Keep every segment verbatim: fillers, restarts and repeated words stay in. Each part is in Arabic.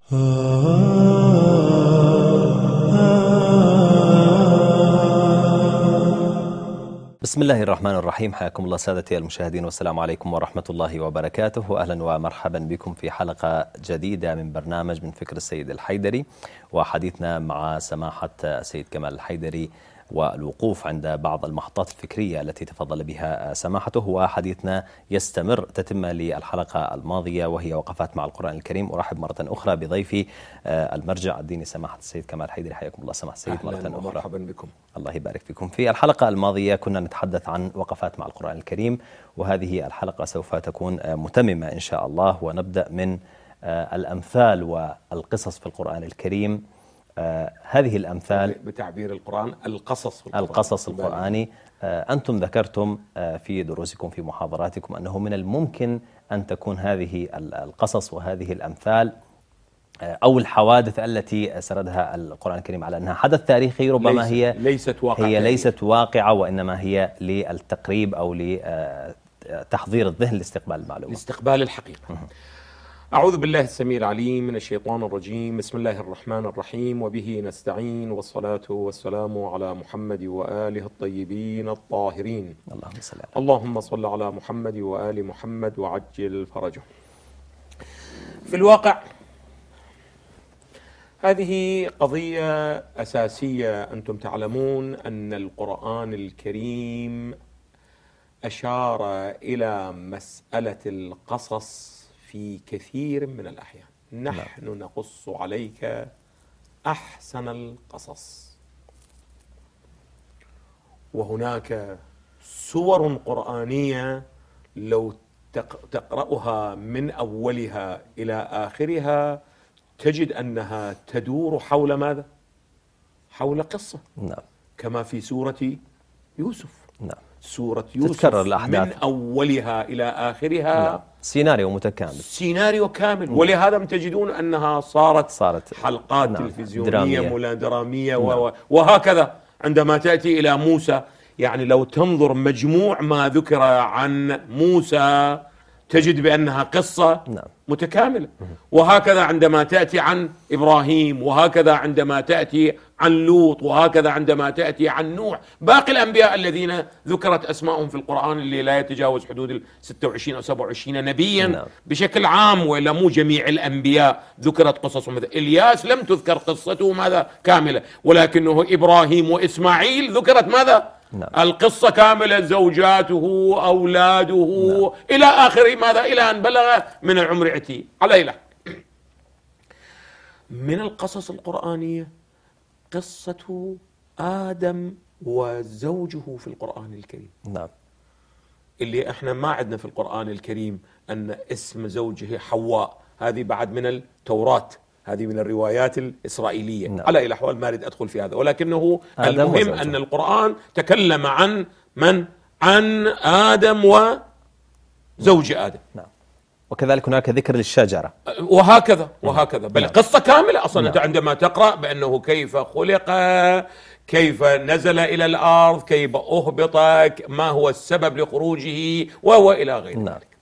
بسم الله الرحمن الرحيم. حياكم الله سادتي المشاهدين، والسلام عليكم ورحمة الله وبركاته، وأهلا ومرحبا بكم في حلقة جديدة من برنامج من فكر السيد الحيدري، وحديثنا مع سماحة السيد كمال الحيدري والوقوف عند بعض المحطات الفكرية التي تفضل بها سماحته. وحديثنا يستمر تتم للحلقة الماضية وهي وقفات مع القرآن الكريم. أرحب مرة أخرى بضيفي المرجع الديني سماحة السيد كمال الحيدري. حياكم الله سماحة السيد مرة أخرى. مرحبا بكم. الله يبارك فيكم. في الحلقة الماضية كنا نتحدث عن وقفات مع القرآن الكريم، وهذه الحلقة سوف تكون متممة إن شاء الله، ونبدأ من الأمثال والقصص في القرآن الكريم. آه هذه الأمثال بتعبير القرآن القصص في القرآن. القصص القرآني. آه أنتم ذكرتم آه في دروسكم في محاضراتكم أنه من الممكن أن تكون هذه القصص وهذه الأمثال آه أو الحوادث التي سردها القرآن الكريم على أنها حدث تاريخي، ربما ليست هي ليست واقع هي ليست واقعة، وإنما هي للتقريب أو لتحضير الذهن لاستقبال المعلومة، لاستقبال الحقيقة. أعوذ بالله السميع العليم من الشيطان الرجيم. بسم الله الرحمن الرحيم، وبه نستعين، والصلاة والسلام على محمد وآله الطيبين الطاهرين. اللهم صل على اللهم صل على محمد وآل محمد وعجل فرجه. في الواقع هذه قضية أساسية. أنتم تعلمون أن القرآن الكريم أشار إلى مسألة القصص في كثير من الأحيان. نحن نقص عليك أحسن القصص، وهناك سور قرآنية لو تقرأها من أولها إلى آخرها تجد أنها تدور حول ماذا؟ حول قصة. نعم. كما في سورة يوسف. نعم. سورة يوسف تتكرر الأحداث من أولها إلى آخرها. نعم. سيناريو متكامل، سيناريو كامل. نعم. ولهذا تجدون أنها صارت, صارت حلقات نعم. تلفزيونية درامية. ولا درامية. نعم. و... وهكذا عندما تأتي إلى موسى، يعني لو تنظر مجموع ما ذكر عن موسى تجد بأنها قصة نعم. متكاملة. وهكذا عندما تأتي عن إبراهيم، وهكذا عندما تأتي عن لوط، وهكذا عندما تأتي عن نوح. باقي الأنبياء الذين ذكرت أسمائهم في القرآن اللي لا يتجاوز حدود ال ستة وعشرين أو سبعة وعشرين نبيا نعم. بشكل عام، ولا مو جميع الأنبياء ذكرت قصصهم. مثل إلياس لم تذكر قصته ماذا كاملة، ولكنه إبراهيم وإسماعيل ذكرت ماذا؟ نعم. القصة كاملة، زوجاته، أولاده. نعم. إلى آخر ماذا، إلى أن بلغ من العمر عتي. على إله من القصص القرآنية قصة آدم وزوجه في القرآن الكريم. نعم. اللي احنا ما عندنا في القرآن الكريم أن اسم زوجه حواء، هذه بعد من التوراة، هذه من الروايات الإسرائيلية. نعم. على الأحوال ما أريد أدخل في هذا، ولكنه المهم وزوجه. أن القرآن تكلم عن من؟ عن آدم وزوج آدم. نعم. وكذلك هناك ذكر للشجرة، وهكذا وهكذا. بل نعم. قصة كاملة أصلا. نعم. أنت عندما تقرأ بأنه كيف خلق، كيف نزل إلى الأرض، كيف أهبط، ما هو السبب لخروجه، وهو إلى غير نعم. ذلك.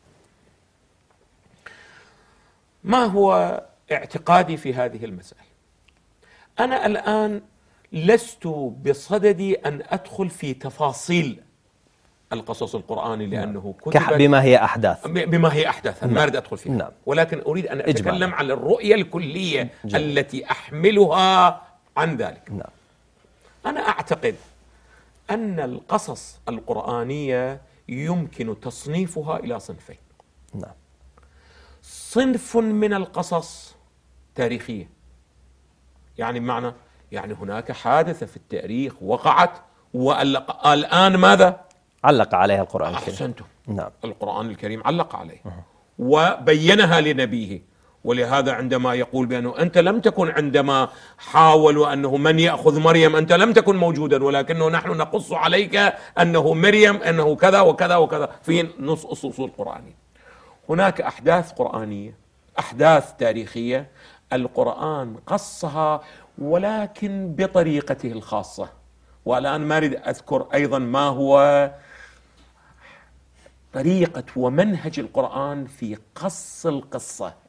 ما هو اعتقادي في هذه المسألة؟ أنا الآن لست بصددي أن أدخل في تفاصيل القصص القرآني، لأنه كتبت بما هي أحداث بما هي أحداث. نعم. ما أريد أدخل فيها. نعم. ولكن أريد أن أتكلم إجمالا عن الرؤية الكلية جميل. التي أحملها عن ذلك. نعم. أنا أعتقد أن القصص القرآنية يمكن تصنيفها إلى صنفين. نعم. صنف من القصص تاريخية، يعني بمعنى يعني هناك حادثة في التاريخ وقعت والآن ماذا؟ علق عليها القرآن الكريم. أحسنتم. نعم. القرآن الكريم علق عليه وبينها لنبيه. ولهذا عندما يقول بأنه أنت لم تكن عندما حاولوا أنه من يأخذ مريم، أنت لم تكن موجودا، ولكنه نحن نقص عليك أنه مريم، أنه كذا وكذا وكذا في نص أصول القرآن. هناك أحداث قرآنية، أحداث تاريخية القرآن قصها ولكن بطريقته الخاصة. والآن ما أريد أذكر أيضا ما هو طريقة ومنهج القرآن في قص القصة،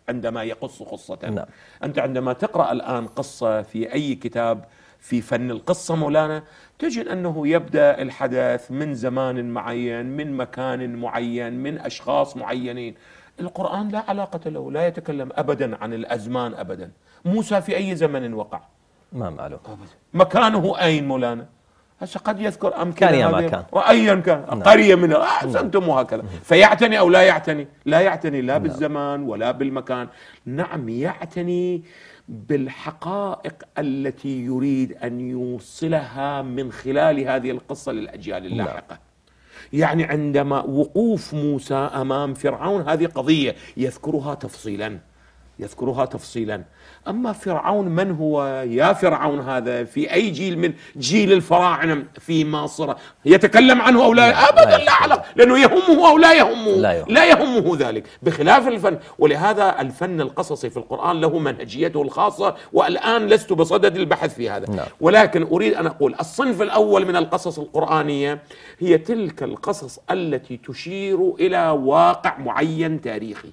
عندما يقص قصة. نعم. أنت عندما تقرأ الآن قصة في أي كتاب في فن القصة مولانا، تجد أنه يبدأ الحدث من زمان معين، من مكان معين، من أشخاص معينين. القرآن لا علاقة له، لا يتكلم أبدا عن الأزمان أبدا. موسى في أي زمن وقع؟ ما معلوم. مكانه أين مولانا؟ هسه قد يذكر أمكنة كان يا ما كان، وأيا كان، نعم. قرية من أحسنتم وهكذا. فيعتني أو لا يعتني؟ لا يعتني لا نعم. بالزمان ولا بالمكان. نعم، يعتني بالحقائق التي يريد أن يوصلها من خلال هذه القصة للأجيال اللاحقة. نعم. يعني عندما وقوف موسى أمام فرعون هذه قضية يذكرها تفصيلا، يذكرها تفصيلا. أما فرعون من هو؟ يا فرعون هذا في أي جيل من جيل الفراعنة في مصر؟ يتكلم عنه أو لا؟ لا أبدا، لا علاقة، لأنه يهمه أو لا يهمه؟ لا يهمه, لا يهمه ذلك، بخلاف الفن. ولهذا الفن القصصي في القرآن له منهجيته الخاصة، والآن لست بصدد البحث في هذا. نعم. ولكن أريد أن أقول الصنف الأول من القصص القرآنية هي تلك القصص التي تشير إلى واقع معين تاريخي،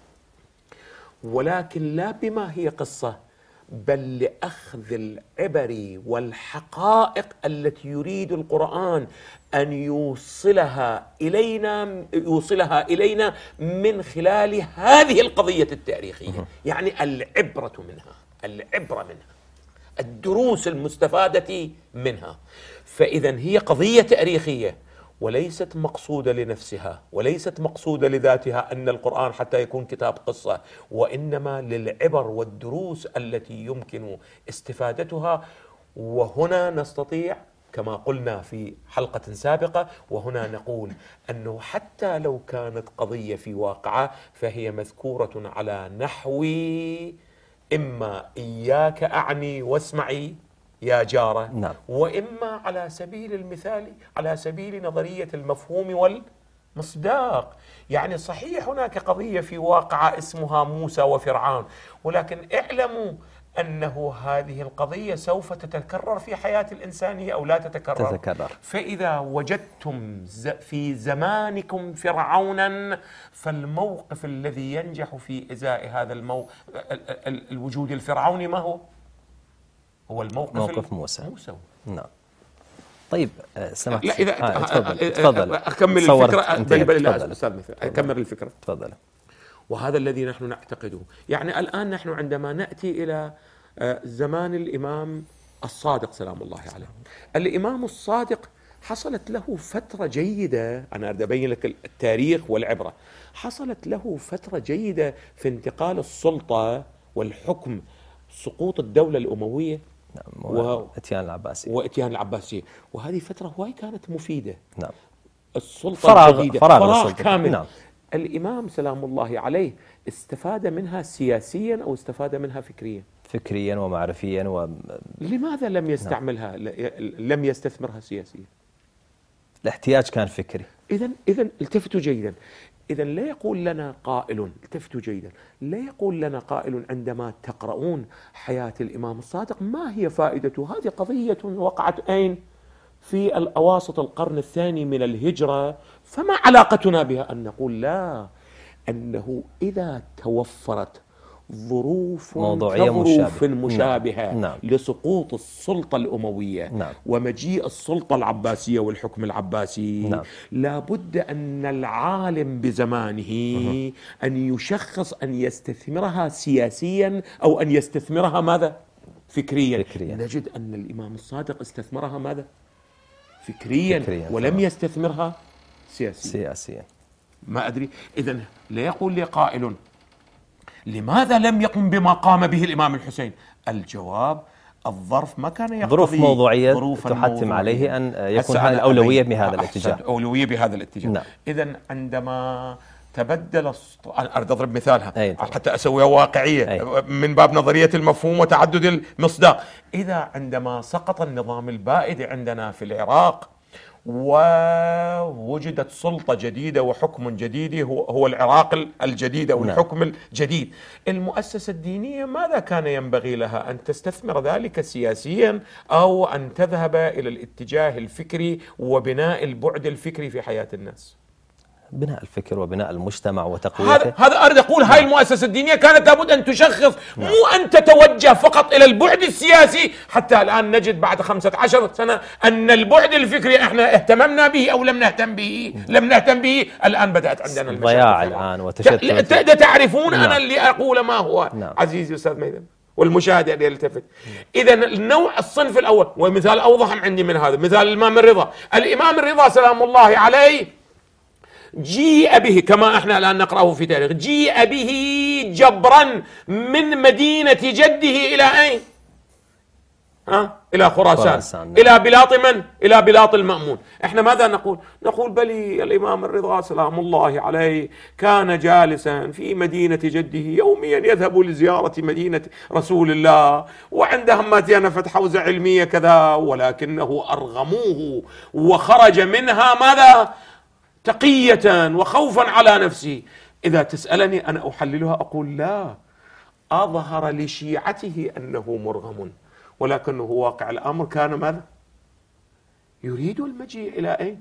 ولكن لا بما هي قصة، بل لأخذ العبر والحقائق التي يريد القرآن أن يوصلها إلينا يوصلها إلينا من خلال هذه القضية التاريخية. يعني العبرة منها، العبرة منها، الدروس المستفادة منها. فإذا هي قضية تاريخية وليست مقصودة لنفسها، وليست مقصودة لذاتها أن القرآن حتى يكون كتاب قصة، وإنما للعبر والدروس التي يمكن استفادتها. وهنا نستطيع كما قلنا في حلقة سابقة، وهنا نقول أنه حتى لو كانت قضية في واقعة فهي مذكورة على نحو إما إياك أعني واسمعي يا جارة، نعم. وإما على سبيل المثال على سبيل نظرية المفهوم والمصداق. يعني صحيح هناك قضية في واقعة اسمها موسى وفرعون، ولكن اعلموا أنه هذه القضية سوف تتكرر في حياة الإنسانية أو لا تتكرر. تتكرر. فإذا وجدتم في زمانكم فرعونا، فالموقف الذي ينجح في إزاء هذا المو... الوجود الفرعوني ما هو؟ هو الموقف موقف موسى. موسى. نعم. طيب سمعت. لا إذا آه تفضل تفضل أكمل الفكرة. بل بل لا أستاذ مثل أكمل الفكرة. تفضل. وهذا الذي نحن نعتقده. يعني الآن نحن عندما نأتي إلى زمان الإمام الصادق سلام الله عليه، الإمام الصادق حصلت له فترة جيدة، أنا أريد أبين لك التاريخ والعبرة، حصلت له فترة جيدة في انتقال السلطة والحكم، سقوط الدولة الأموية واتيان العباسية واتيان العباسية، وهذه فترة هواي كانت مفيدة. نعم. السلطة فراغ الجديدة، فراغ, فراغ كامل. نعم. الإمام سلام الله عليه استفاد منها سياسيا أو استفاد منها فكريا؟ فكريا ومعرفيا. و... لماذا لم يستعملها؟ نعم. لم يستثمرها سياسيا؟ الاحتياج كان فكري. إذن إذن التفتوا جيدا. إذن لا يقول لنا قائل، التفتوا جيدا، لا يقول لنا قائل عندما تقرؤون حياة الإمام الصادق ما هي فائدته؟ هذه قضية وقعت أين؟ في الأواسط القرن الثاني من الهجرة، فما علاقتنا بها؟ أن نقول لا، أنه إذا توفرت ظروف موضوعية كظروف مشابهة, مشابهة نعم. نعم. لسقوط السلطة الأموية، نعم. ومجيء السلطة العباسية والحكم العباسي، نعم. لابد أن العالم بزمانه مه. أن يشخص أن يستثمرها سياسيا أو أن يستثمرها ماذا؟ فكريا. فكريا. نجد أن الإمام الصادق استثمرها ماذا؟ فكريا, فكريا. ولم طبعا. يستثمرها سياسيا. سياسيا. ما أدري. إذن لا يقول لي قائل لماذا لم يقم بما قام به الإمام الحسين؟ الجواب الظرف ما كان يقتضي ظروف موضوعية تحتم عليه أن يكون هذه الأولوية بهذا الاتجاه. أولوية بهذا الاتجاه. نعم. إذن عندما تبدل السط... أنا أريد أضرب مثالها حتى أسويها واقعية أي. من باب نظرية المفهوم وتعدد المصداق. إذا عندما سقط النظام البائد عندنا في العراق ووجدت سلطة جديدة وحكم جديد هو, هو العراق الجديد أو الحكم الجديد، المؤسسة الدينية ماذا كان ينبغي لها؟ أن تستثمر ذلك سياسيا أو أن تذهب إلى الاتجاه الفكري وبناء البعد الفكري في حياة الناس؟ بناء الفكر وبناء المجتمع وتقويته. هذا هذا أريد أقول. هاي المؤسسة الدينية كانت لابد أن تشخص، مو أن تتوجه فقط إلى البعد السياسي. حتى الآن نجد بعد خمسة عشر سنة أن البعد الفكري إحنا اهتممنا به أو لم نهتم به لم نهتم به الآن بدأت عندنا المشاكل. ضياع الآن وتشتت. تعرفون نعم. أنا اللي أقول ما هو نعم. عزيزي أستاذ ميدان والمشاهد اللي يلتفت. إذا النوع الصنف الأول، ومثال أوضح عندي من هذا مثال الإمام الرضا. الإمام الرضا سلام الله عليه جيء به كما احنا الآن نقرأه في تاريخ، جيء به جبرا من مدينة جده إلى أين؟ ها؟ إلى خراسان، إلى بلاط من؟ إلى بلاط المأمون. احنا ماذا نقول؟ نقول بلي الإمام الرضا سلام الله عليه كان جالسا في مدينة جده يوميا، يذهب لزيارة مدينة رسول الله، وعند هماتين فتح حوزة علمية كذا، ولكنه أرغموه وخرج منها ماذا؟ تقية وخوفا على نفسه. إذا تسألني أنا أحللها أقول لا، أظهر لشيعته أنه مرغم، ولكنه واقع الأمر كان ماذا؟ يريد المجيء إلى أين؟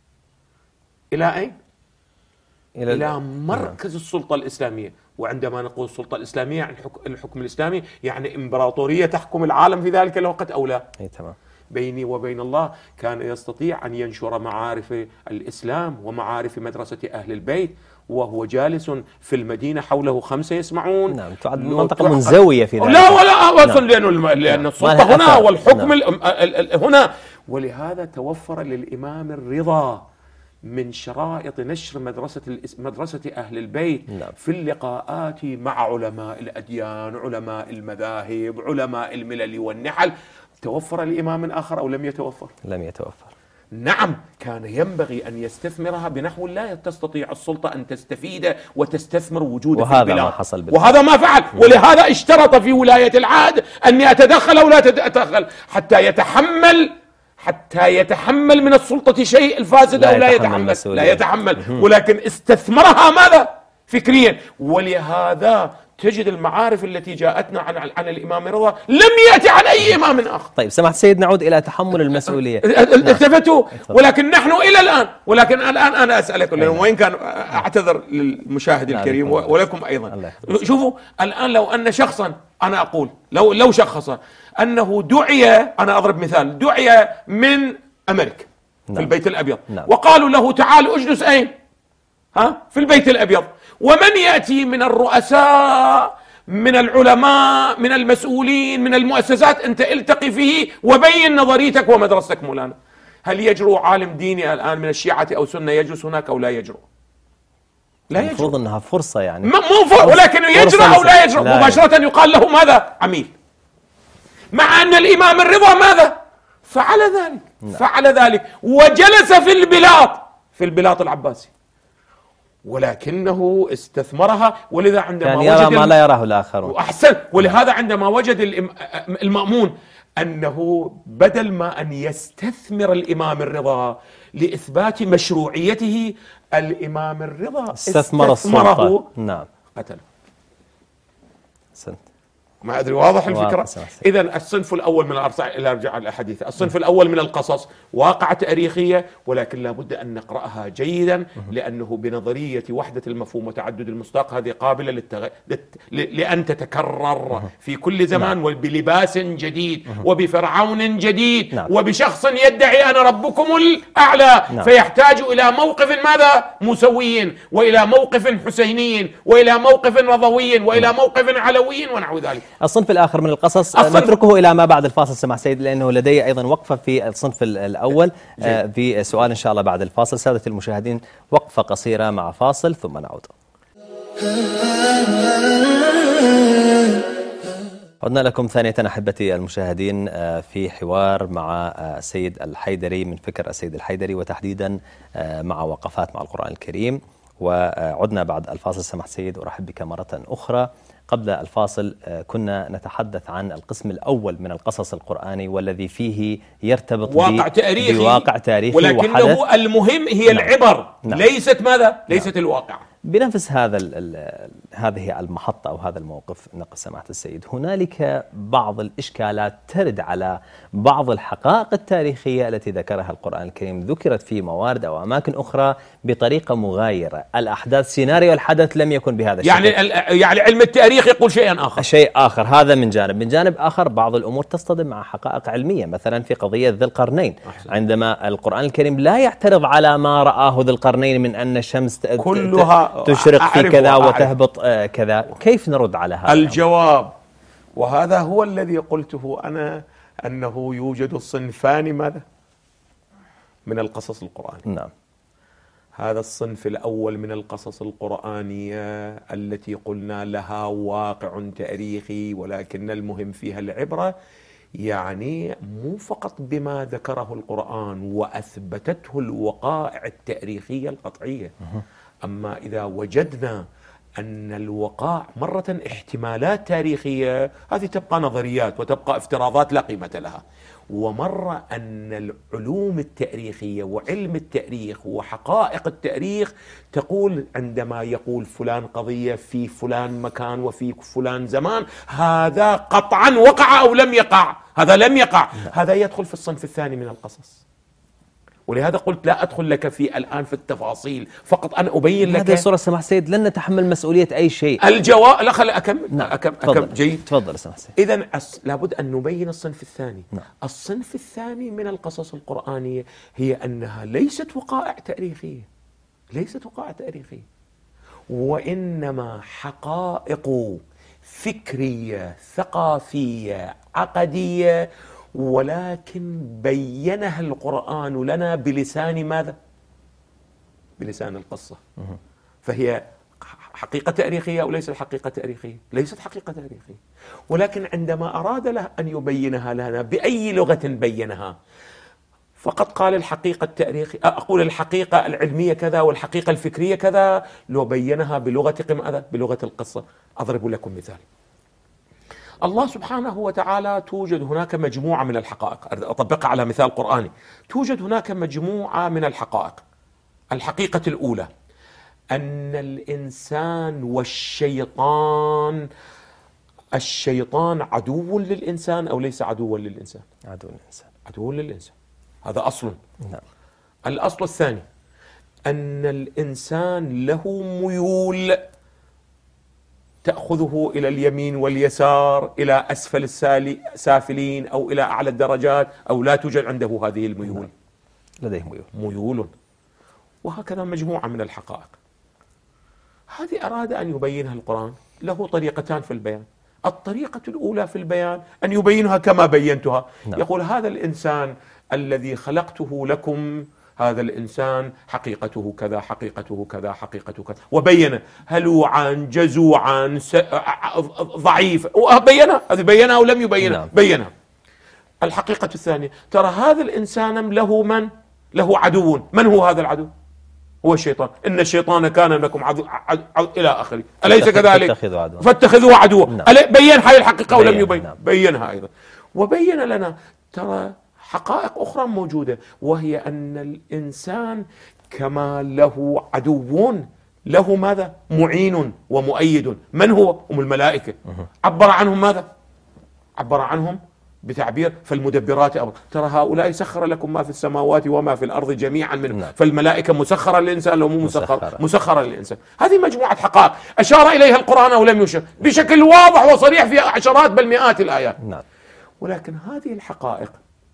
إلى أين؟ إلى, إلى مركز السلطة الإسلامية. وعندما نقول السلطة الإسلامية يعني الحكم الإسلامي، يعني إمبراطورية تحكم العالم في ذلك الوقت أو لا؟ أي تمام. بيني وبين الله كان يستطيع أن ينشر معارف الإسلام ومعارف مدرسة أهل البيت وهو جالس في المدينة حوله خمسة يسمعون. نعم، تعد منطقة منزوية في ذلك. لا ولا أصلا. نعم. لأنه لأن السلطة هنا والحكم نعم. هنا. ولهذا توفر للإمام الرضا من شرائط نشر مدرسة مدرسة أهل البيت نعم. في اللقاءات مع علماء الأديان، علماء المذاهب، علماء الملل والنحل. توفر الإمام آخر أو لم يتوفر؟ لم يتوفر. نعم، كان ينبغي أن يستثمرها بنحو لا تستطيع السلطة أن تستفيد وتستثمر وجوده في البلاد، ما حصل بالفعل. وهذا ما فعل. ولهذا اشترط في ولاية العهد أني أتدخل أو لا أتدخل حتى يتحمل حتى يتحمل من السلطة شيء الفاسد أو لا يتحمل لا يتحمل ولكن استثمرها ماذا؟ فكريا. ولهذا تجد المعارف التي جاءتنا عن عن الإمام الرضا لم يأتي عن أي إمام آخر. طيب سمحت سيد، نعود إلى تحمل المسؤولية. التفتوا. ولكن نحن إلى الآن، ولكن الآن أنا أسألك وين كان، أعتذر للمشاهد الكريم ولكم أيضا. شوفوا الآن لو أن شخصا، أنا أقول لو لو شخص أنه دعي، أنا أضرب مثال، دعي من أمريكا في البيت الأبيض وقالوا له تعال اجلس أين؟ ها؟ في البيت الأبيض. ومن يأتي من الرؤساء، من العلماء، من المسؤولين، من المؤسسات، أنت التقي فيه وبين نظريتك ومدرستك مولانا. هل يجرؤ عالم ديني الآن من الشيعة أو سنة يجلس هناك أو لا يجرؤ؟ لا يجرؤ. المفروض أنها فرصة يعني، مو فرصة، ولكن يجرؤ أو لا يجرؤ مباشرة يقال له ماذا؟ عميل. مع أن الإمام الرضا ماذا؟ فعل ذلك. لا. فعل ذلك وجلس في البلاط في البلاط العباسي، ولكنه استثمرها. ولذا عندما كان يرى ما لا يراه الآخرون. أحسن. ولهذا عندما وجد المأمون أنه بدل ما أن يستثمر الإمام الرضا لإثبات مشروعيته، الإمام الرضا استثمر السلطة. نعم. قتله. سنت. ما أدري واضح الفكرة؟ إذن الصنف الأول من الأرجع إلى أرجع الأحاديث، الصنف الأول من القصص واقعة تاريخية، ولكن لابد أن نقرأها جيدا، لأنه بنظرية وحدة المفهوم وتعدد المصداق هذه قابلة للتغ... لت... لأن تتكرر في كل زمان. نعم. وبلباس جديد وبفرعون جديد. نعم. وبشخص يدعي أنا ربكم الأعلى. نعم. فيحتاج إلى موقف ماذا؟ مسوي، وإلى موقف حسيني، وإلى موقف رضوي، وإلى نعم. موقف علوي ونحو ذلك. الصنف الآخر من القصص نتركه إلى ما بعد الفاصل سمح سيد، لأنه لدي أيضا وقفة في الصنف الأول في سؤال إن شاء الله بعد الفاصل. سادة المشاهدين، وقفة قصيرة مع فاصل ثم نعود. عدنا لكم ثانية أحبتي المشاهدين في حوار مع السيد الحيدري من فكر السيد الحيدري، وتحديدا مع وقفات مع القرآن الكريم. وعدنا بعد الفاصل سمح سيد، أرحب بك مرة أخرى. قبل الفاصل كنا نتحدث عن القسم الأول من القصص القرآني، والذي فيه يرتبط واقع تاريخي بواقع تاريخي، ولكنه المهم هي نعم. العبر. نعم. ليست ماذا؟ ليست نعم. الواقع. بنفس هذا ال ال هذه المحطة أو هذا الموقف نقل سماحة السيد، هنالك بعض الإشكالات ترد على بعض الحقائق التاريخية التي ذكرها القرآن الكريم، ذكرت في موارد أو أماكن أخرى بطريقة مغايرة. الأحداث سيناريو الحدث لم يكن بهذا الشكل. يعني يعني علم التاريخ يقول شيئا آخر. شيء آخر، هذا من جانب. من جانب آخر بعض الأمور تصطدم مع حقائق علمية، مثلا في قضية ذي القرنين. أحسن. عندما القرآن الكريم لا يعترض على ما رآه ذي القرنين من أن الشمس كلها تشرق في كذا وتهبط كذا، كيف نرد على هذا؟ الجواب، وهذا هو الذي قلته أنا، أنه يوجد صنفان ماذا؟ من القصص القرآنية. نعم. هذا الصنف الأول من القصص القرآنية التي قلنا لها واقع تاريخي، ولكن المهم فيها العبرة، يعني مو فقط بما ذكره القرآن وأثبتته الوقائع التاريخية القطعية، أما إذا وجدنا أن الوقائع مرة احتمالات تاريخية، هذه تبقى نظريات وتبقى افتراضات لا قيمة لها، ومرة أن العلوم التاريخية وعلم التاريخ وحقائق التاريخ تقول عندما يقول فلان قضية في فلان مكان وفي فلان زمان، هذا قطعا وقع أو لم يقع، هذا لم يقع، هذا يدخل في الصنف الثاني من القصص. ولهذا قلت لا أدخل لك في الآن في التفاصيل، فقط أنا أبين لك هذه الصورة. سماح سيد لن نتحمل مسؤولية أي شيء. الجواب لا، خل أكمل. نعم. أكمل. أكمل. جيد. تفضل سماح سيد. إذن لابد أن نبين الصنف الثاني. نعم. الصنف الثاني من القصص القرآنية هي أنها ليست وقائع تاريخية، ليست وقائع تاريخية، وإنما حقائق فكرية ثقافية عقدية، ولكن بينها القرآن لنا بلسان ماذا؟ بلسان القصة. فهي حقيقة تاريخية أو ليست حقيقة تاريخية؟ ليست حقيقة تاريخية، ولكن عندما أراد له أن يبينها لنا بأي لغة بينها، فقط قال الحقيقة التاريخية، أقول الحقيقة العلمية كذا والحقيقة الفكرية كذا، لو بينها بلغة ماذا؟ بلغة القصة. أضرب لكم مثال. الله سبحانه وتعالى توجد هناك مجموعة من الحقائق، أطبقها على مثال قرآني. توجد هناك مجموعة من الحقائق. الحقيقة الأولى أن الإنسان والشيطان، الشيطان عدو للإنسان أو ليس عدوا للإنسان؟ عدو للإنسان. عدو للإنسان، هذا أصل. نعم. الأصل الثاني أن الإنسان له ميول تأخذه إلى اليمين واليسار، إلى أسفل السافلين أو إلى أعلى الدرجات، أو لا توجد عنده هذه الميول. لديه ميول. ميول. وهكذا مجموعة من الحقائق. هذه أراد أن يبينها القرآن، له طريقتان في البيان. الطريقة الأولى في البيان أن يبينها كما بينتها. نعم. يقول هذا الإنسان الذي خلقته لكم، هذا الإنسان حقيقته كذا حقيقته كذا حقيقته كذا، وبين هلوعا جزوعا ضعيف، وبينها. هذه بينها أو لم يبينها؟ نعم. بينها. الحقيقة الثانية، ترى هذا الإنسان له من؟ له عدو. من هو هذا العدو؟ هو الشيطان. إن الشيطان كان لكم عدو, عدو, عدو إلى آخره، أليس كذلك؟ فاتخذوه عدوا. نعم. بين هاي الحقيقة أو لم يبين؟ نعم. بينها أيضا. وبين لنا ترى حقائق أخرى موجودة، وهي أن الإنسان كما له عدو، له ماذا؟ معين ومؤيد. من هو؟ هم الملائكة. عبر عنهم ماذا؟ عبر عنهم بتعبير فالمدبرات أمر. ترى هؤلاء سخر لكم ما في السماوات وما في الأرض جميعا منه. نعم. فالملائكة مسخرة للإنسان، لو مو مسخرة مسخرة للإنسان. هذه مجموعة حقائق أشار إليها القرآن أو لم يشر بشكل واضح وصريح في عشرات بل مئات الآيات. نعم. ولكن هذه الحقائق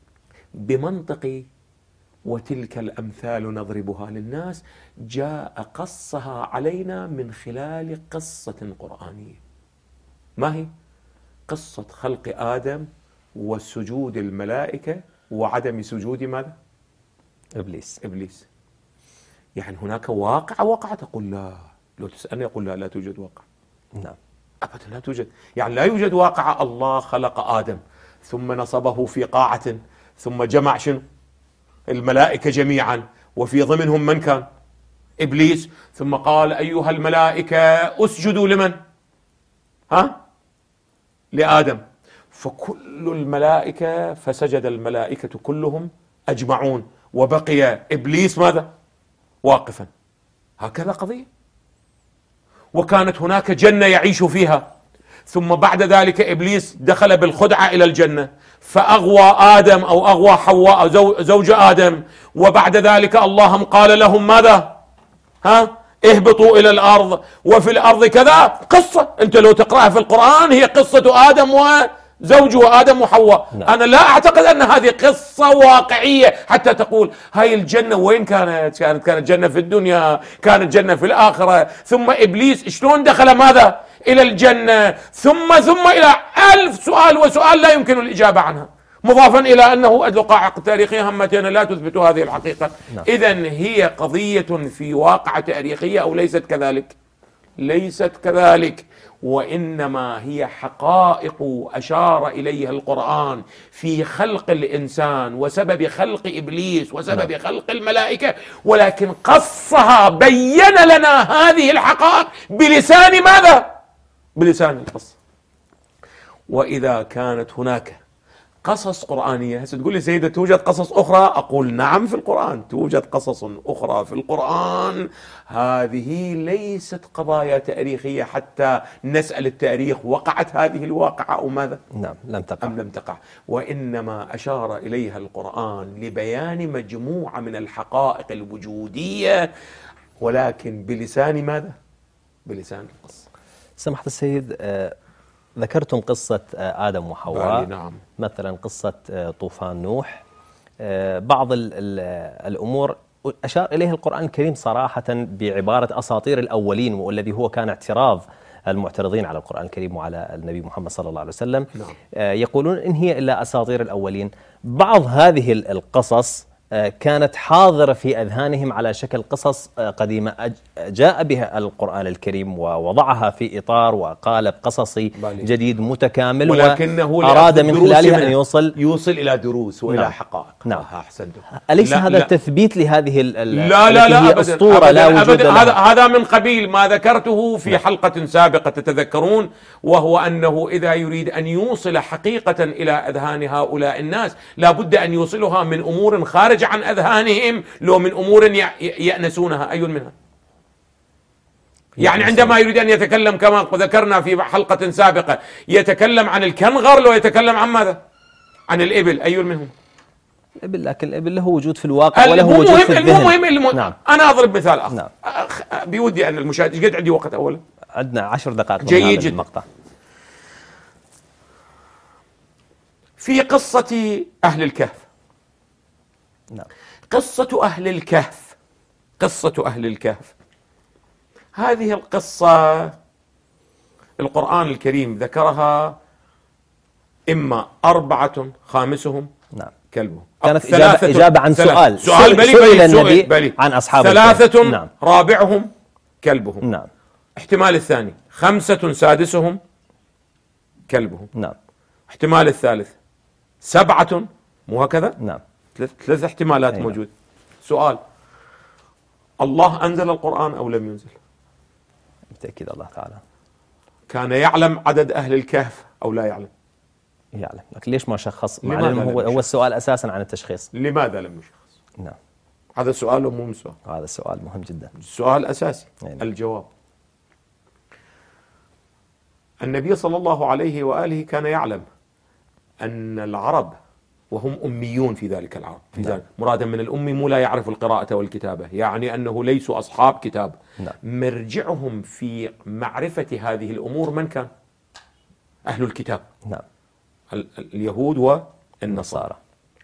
بمنطق وتلك الأمثال نضربها للناس جاء قصها علينا من خلال قصة قرآنية. ما هي؟ قصة خلق آدم وسجود الملائكة وعدم سجود ماذا؟ إبليس. إبليس. يعني هناك واقع وقع؟ تقول لا. لو تسألني أقول لا، لا توجد واقع. نعم. أبدا لا توجد. يعني لا يوجد واقع. الله خلق آدم ثم نصبه في قاعة ثم جمع شنو؟ الملائكة جميعا، وفي ضمنهم من كان؟ إبليس. ثم قال أيها الملائكة أسجدوا لمن؟ ها؟ لآدم. فكل الملائكة فسجد الملائكة كلهم أجمعون، وبقي إبليس ماذا؟ واقفا. هكذا قضية. وكانت هناك جنة يعيش فيها، ثم بعد ذلك إبليس دخل بالخدعة إلى الجنة فأغوى آدم أو أغوى حواء زوج آدم، وبعد ذلك الله قال لهم ماذا؟ ها؟ اهبطوا إلى الأرض وفي الأرض كذا. قصة أنت لو تقرأها في القرآن هي قصة آدم وزوجه آدم وحواء. نعم. أنا لا أعتقد أن هذه قصة واقعية حتى تقول هاي الجنة وين كانت؟ كانت كانت جنة في الدنيا، كانت جنة في الآخرة، ثم إبليس شلون دخل ماذا؟ إلى الجنة، ثم ثم إلى ألف سؤال وسؤال لا يمكن الإجابة عنها، مضافا إلى أنه الدقائق التاريخية همتين لا تثبت هذه الحقيقة. نعم. إذن هي قضية في واقعة تاريخية أو ليست كذلك؟ ليست كذلك، وإنما هي حقائق أشار إليها القرآن في خلق الإنسان وسبب خلق إبليس وسبب نعم. خلق الملائكة، ولكن قصها بين لنا هذه الحقائق بلسان ماذا؟ بلسان القصة. وإذا كانت هناك قصص قرآنية، هسه تقول لي سيدة توجد قصص أخرى، أقول نعم في القرآن توجد قصص أخرى في القرآن، هذه ليست قضايا تاريخية حتى نسأل التاريخ وقعت هذه الواقعة أو ماذا؟ نعم لم تقع أم لم تقع، وإنما أشار إليها القرآن لبيان مجموعة من الحقائق الوجودية، ولكن بلسان ماذا؟ بلسان القصة. سمحة السيد، آه ذكرتم قصة آدم وحواء. نعم. مثلا قصة طوفان نوح، بعض ال ال الأمور أشار إليها القرآن الكريم صراحة بعبارة أساطير الأولين، والذي هو كان اعتراض المعترضين على القرآن الكريم وعلى النبي محمد صلى الله عليه وسلم. نعم. يقولون إن هي إلا أساطير الأولين. بعض هذه القصص كانت حاضرة في أذهانهم على شكل قصص قديمة، جاء بها القرآن الكريم ووضعها في إطار وقالب قصصي جديد متكامل، ولكنه وأراد من خلالها أن يوصل يوصل إلى دروس وإلى نعم. حقائق. نعم. أحسنتم. أليس لا هذا لا تثبيت لهذه ال لا لا لا هي أبداً أسطورة أبداً لا وجود أبداً. لها؟ هذا هذا من قبيل ما ذكرته في نعم. حلقة سابقة تتذكرون، وهو أنه إذا يريد أن يوصل حقيقة إلى أذهان هؤلاء الناس لابد أن يوصلها من أمور خارج عن أذهانهم، لو من أمور يأنسونها. أي منها؟ يعني عندما يريد أن يتكلم كما ذكرنا في حلقة سابقة يتكلم عن الكنغر، لو يتكلم عن ماذا؟ عن الإبل. أي منهم؟ الإبل، لكن الإبل له وجود في الواقع وله وجود في الذهن. المهم المهم نعم. أنا أضرب مثال آخر. نعم. بودي أن المشاهد قد عندي وقت أولا، عندنا عشر دقائق جيد جدا. المقطع. في قصة أهل الكهف. نعم. قصة أهل الكهف، قصة أهل الكهف هذه القصة القرآن الكريم ذكرها إما أربعة خامسهم نعم. كلبهم، كانت إجابة, إجابة عن سؤال سؤال بلي بلي النبي بلي عن أصحاب ثلاثة نعم. رابعهم كلبهم. نعم. احتمال الثاني خمسة سادسهم كلبهم. نعم. احتمال الثالث سبعة، مو هكذا؟ نعم. ثلاث, ثلاث احتمالات نعم. موجود. سؤال، الله أنزل القرآن أو لم ينزل؟ بالتأكيد الله تعالى كان يعلم عدد أهل الكهف أو لا يعلم؟ يعلم، لكن ليش ما شخص؟ معلم هو, هو السؤال أساسا عن التشخيص. لماذا لم يشخص؟ نعم. هذا سؤال مهم، سؤال هذا السؤال مهم جدا، سؤال أساسي. يعني. الجواب، النبي صلى الله عليه وآله كان يعلم أن العرب، وهم أميون في ذلك العرب، في نعم. ذلك مرادا من الأمي مو لا يعرف القراءة والكتابة، يعني أنه ليسوا أصحاب كتاب. نعم. مرجعهم في معرفة هذه الأمور من كان؟ أهل الكتاب. نعم. اليهود والنصارى.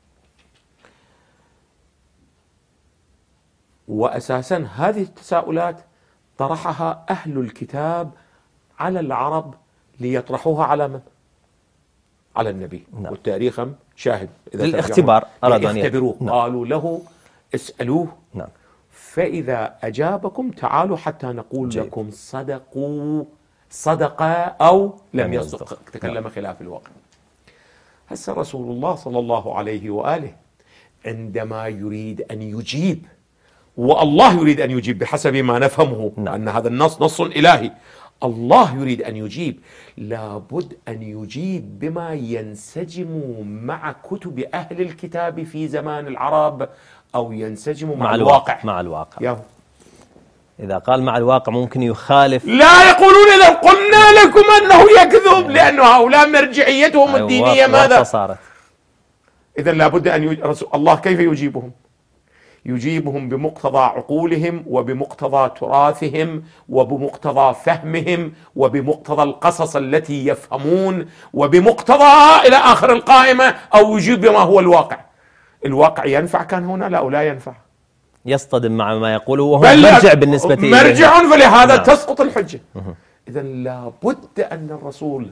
وأساسا هذه التساؤلات طرحها أهل الكتاب على العرب ليطرحوها على من؟ على النبي. نعم. والتاريخ شاهد. إذا للاختبار أرادوا أن يختبروه. نعم. قالوا له اسألوه. نعم. فإذا أجابكم تعالوا حتى نقول جيد. لكم صدقوا صدق أو لم, لم يصدق. يصدق. تكلم نعم. خلاف الواقع. هسه رسول الله صلى الله عليه وآله عندما يريد أن يجيب، والله يريد أن يجيب بحسب ما نفهمه. نعم. أن هذا النص نص إلهي، الله يريد أن يجيب، لابد أن يجيب بما ينسجم مع كتب أهل الكتاب في زمان العرب أو ينسجم مع, مع الواقع. مع الواقع. ياهو. إذا قال مع الواقع ممكن يخالف. لا يقولون إذا قلنا لكم أنه يكذب، لأنه هؤلاء مرجعيتهم الدينية ماذا صارت؟ إذا لابد أن يج... الله كيف يجيبهم؟ يجيبهم بمقتضى عقولهم وبمقتضى تراثهم وبمقتضى فهمهم وبمقتضى القصص التي يفهمون وبمقتضى إلى آخر القائمة، أو يجيب بما هو الواقع. الواقع ينفع كان هنا لا ولا ينفع، يصطدم مع ما يقوله وهو مرجع بالنسبة إليه، مرجع، فلهذا نعم. تسقط الحجة. إذا لابد أن الرسول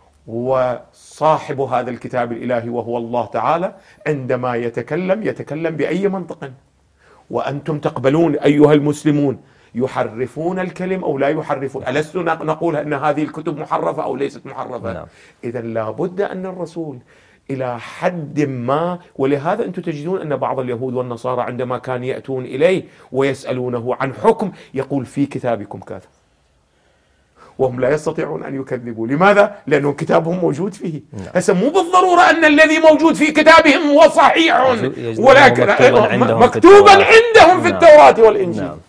وصاحب هذا الكتاب الإلهي وهو الله تعالى عندما يتكلم يتكلم بأي منطق. وأنتم تقبلون أيها المسلمون يحرفون الكلم أو لا يحرفون؟ ألست نقول أن هذه الكتب محرفة أو ليست محرفة؟ نعم. إذا لابد أن الرسول إلى حد ما، ولهذا أنتم تجدون أن بعض اليهود والنصارى عندما كانوا يأتون إليه ويسألونه عن حكم يقول في كتابكم كذا، وهم لا يستطيعون أن يكذبوا. لماذا؟ لأنه كتابهم موجود فيه. هسه مو بالضرورة أن الذي موجود في كتابهم هو صحيح، ولكن مكتوبا عندهم في التوراة والإنجيل. نعم.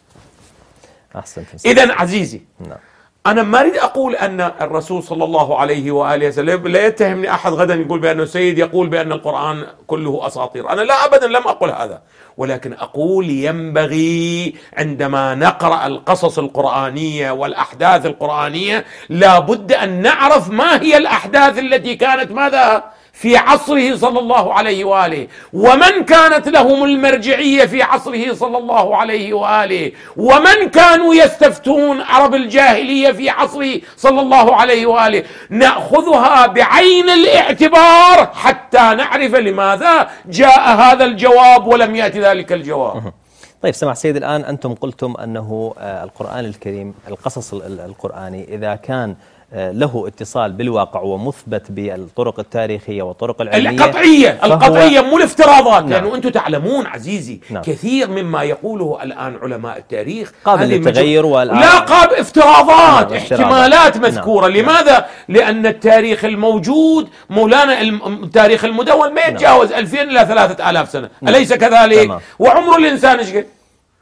أحسن. إذن عزيزي، نعم. أنا ما أريد أقول أن الرسول صلى الله عليه وآله وسلم، لا يتهمني أحد غدا يقول بأن السيد يقول بأن القرآن كله أساطير. أنا لا أبدا لم أقل هذا، ولكن أقول ينبغي عندما نقرأ القصص القرآنية والأحداث القرآنية لابد أن نعرف ما هي الأحداث التي كانت ماذا في عصره صلى الله عليه وآله، ومن كانت لهم المرجعية في عصره صلى الله عليه وآله، ومن كانوا يستفتون عرب الجاهلية في عصره صلى الله عليه وآله. نأخذها بعين الاعتبار حتى نعرف لماذا جاء هذا الجواب ولم يأتي ذلك الجواب. طيب سمع سيد، الآن أنتم قلتم أنه القرآن الكريم القصص القرآني إذا كان له اتصال بالواقع ومثبت بالطرق التاريخية والطرق العلمية القطعية القطعية مو الافتراضات. نعم. لأنه أنتم تعلمون عزيزي نعم. كثير مما يقوله الآن علماء التاريخ قابل للتغير والآن لا قابل افتراضات نعم. احتمالات مذكورة. نعم. لماذا؟ نعم. لأن التاريخ الموجود مولانا التاريخ المدون ما يتجاوز نعم. ألفين إلى ثلاثة آلاف سنة. نعم. أليس كذلك؟ نعم. وعمر الإنسان ايش قد؟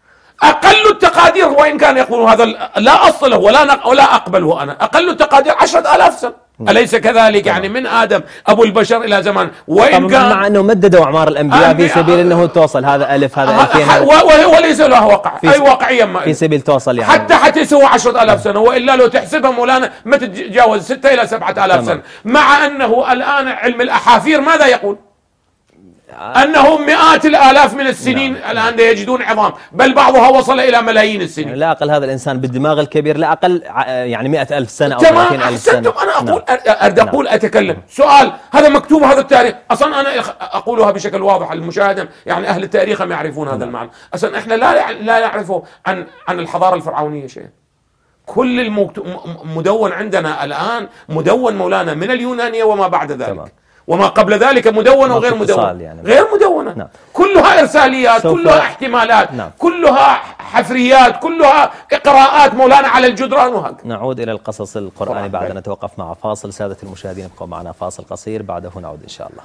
أقل التقادير، وإن كان يقول هذا لا أصل له ولا ولا أقبله أنا، أقل التقادير عشرة آلاف سنة. أليس كذلك؟ يعني من آدم أبو البشر إلى زمان. وإن كان مع أنه مددوا أعمار الأنبياء في سبيل أنه توصل هذا ألف هذا ألفين، وليس له واقع أي واقعية ما في سبيل توصل يعني حتى حتى يسوى عشرة آلاف سنة، وإلا لو تحسبها مولانا ما تتجاوز ستة إلى سبعة آلاف سنة. مع أنه الآن علم الأحافير ماذا يقول؟ أنهم مئات الآلاف من السنين نعم. الآن يجدون عظام، بل بعضها وصل إلى ملايين السنين. يعني لا أقل هذا الإنسان بالدماغ الكبير لا أقل يعني مئة ألف سنة أو ثلاثين ألف سنة. أنا أقول نعم. أريد أقول نعم. أتكلم سؤال، هذا مكتوب هذا التاريخ أصلا، أنا أقولها بشكل واضح للمشاهد، يعني أهل التاريخ ما يعرفون هذا نعم. المعنى أصلا. إحنا لا لا نعرفه عن عن الحضارة الفرعونية شيء. كل المدون عندنا الآن مدون مولانا من اليونانية وما بعد ذلك تمام. وما قبل ذلك مدونة وغير مدونة يعني. غير مدونة نعم. كلها إرساليات، كلها احتمالات نعم. كلها حفريات، كلها قراءات مولانا على الجدران وهكذا. نعود إلى القصص القرآني بعد أن نتوقف مع فاصل. سادة المشاهدين ابقوا معنا فاصل قصير، بعده نعود إن شاء الله.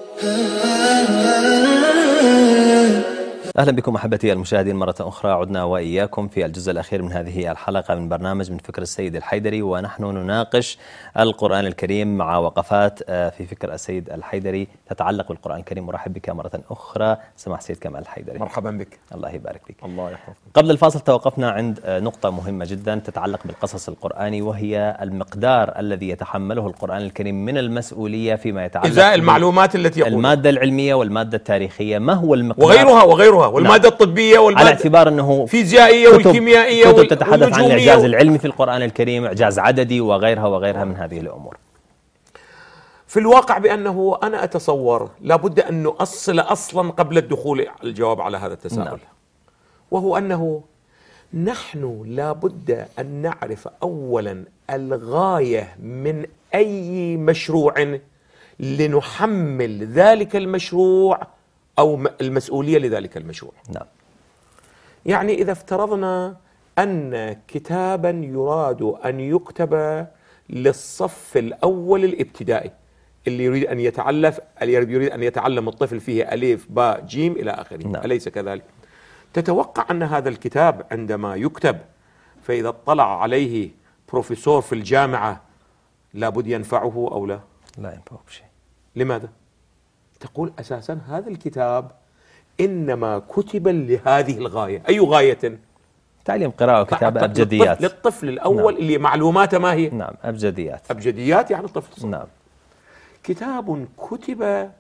أهلا بكم أحبتي المشاهدين مرة أخرى، عدنا وإياكم في الجزء الأخير من هذه الحلقة من برنامج من فكر السيد الحيدري، ونحن نناقش القرآن الكريم مع وقفات في فكر السيد الحيدري تتعلق بالقرآن الكريم. مرحب بك مرة أخرى سماح سيد كمال الحيدري. مرحبا بك. الله يبارك فيك. الله يحفظك. قبل الفاصل توقفنا عند نقطة مهمة جدا تتعلق بالقصص القرآني، وهي المقدار الذي يتحمله القرآن الكريم من المسؤولية فيما يتعلق إزاء المعلومات التي يقول المادة العلمية والمادة التاريخية. ما هو المقدار وغيرها وغيرها والمادة نعم. الطبية والمادة على اعتبار أنه فيزيائية والكيميائية كتب تتحدث عن الإعجاز العلمي في القرآن الكريم، إعجاز عددي وغيرها وغيرها من هذه الأمور. في الواقع بأنه أنا أتصور لابد أن نؤصل أصلا قبل الدخول الجواب على هذا التساؤل نعم. وهو أنه نحن لابد أن نعرف أولا الغاية من أي مشروع لنحمل ذلك المشروع أو المسؤولية لذلك المشروع نعم. يعني إذا افترضنا أن كتابا يراد أن يكتب للصف الأول الابتدائي اللي يريد أن يتعلف اللي يريد أن يتعلم الطفل فيه ألف باء جيم إلى آخره نعم. أليس كذلك؟ تتوقع أن هذا الكتاب عندما يكتب فإذا اطلع عليه بروفيسور في الجامعة لابد ينفعه أو لا؟ لا ينفعه بشيء. لماذا؟ تقول أساسا هذا الكتاب إنما كتب لهذه الغاية. أي غاية؟ تعليم قراءة وكتابة أبجديات للطفل الأول. نعم. اللي معلوماته ما هي؟ نعم أبجديات. أبجديات يعني الطفل. نعم. كتاب كتب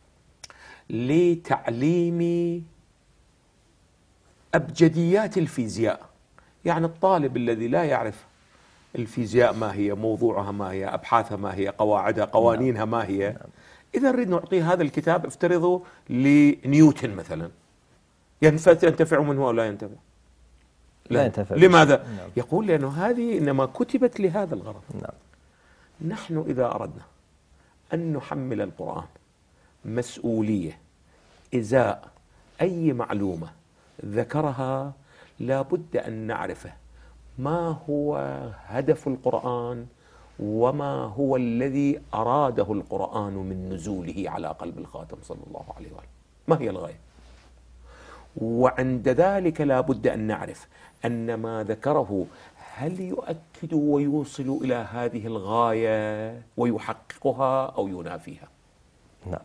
لتعليم أبجديات الفيزياء، يعني الطالب الذي لا يعرف الفيزياء ما هي، موضوعها ما هي، أبحاثها ما هي، قواعدها، قوانينها ما هي. نعم. إذا نريد نعطيه هذا الكتاب افترضوا لنيوتن مثلا، ينتفع منه أو لا ينتفع؟ لا ينتفع. لماذا؟ نعم. يقول لأنه هذه إنما كتبت لهذا الغرض. نعم. نحن إذا أردنا أن نحمل القرآن مسؤولية إزاء أي معلومة ذكرها، لا بد أن نعرفه ما هو هدف القرآن وما هو الذي أراده القرآن من نزوله على قلب الخاتم صلى الله عليه وآله. ما هي الغاية؟ وعند ذلك لا بد أن نعرف أن ما ذكره هل يؤكد ويوصل إلى هذه الغاية ويحققها أو ينافيها. نعم.